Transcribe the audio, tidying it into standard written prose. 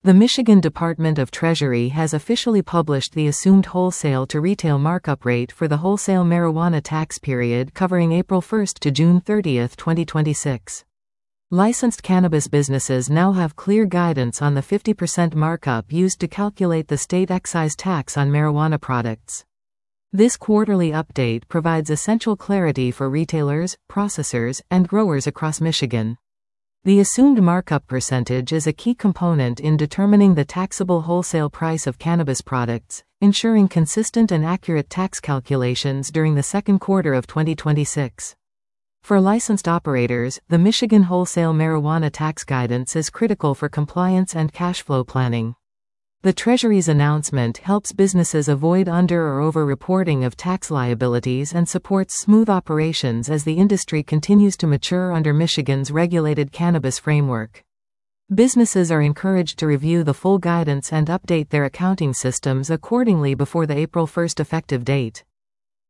The Michigan Department of Treasury has officially published the assumed wholesale to retail markup rate for the wholesale marijuana tax period covering April 1 to June 30, 2026. Licensed cannabis businesses now have clear guidance on the 50% markup used to calculate the state excise tax on marijuana products. This quarterly update provides essential clarity for retailers, processors, and growers across Michigan. The assumed markup percentage is a key component in determining the taxable wholesale price of cannabis products, ensuring consistent and accurate tax calculations during the second quarter of 2026. For licensed operators, the Michigan wholesale marijuana tax guidance is critical for compliance and cash flow planning. The Treasury's announcement helps businesses avoid under- or over-reporting of tax liabilities and supports smooth operations as the industry continues to mature under Michigan's regulated cannabis framework. Businesses are encouraged to review the full guidance and update their accounting systems accordingly before the April 1 effective date.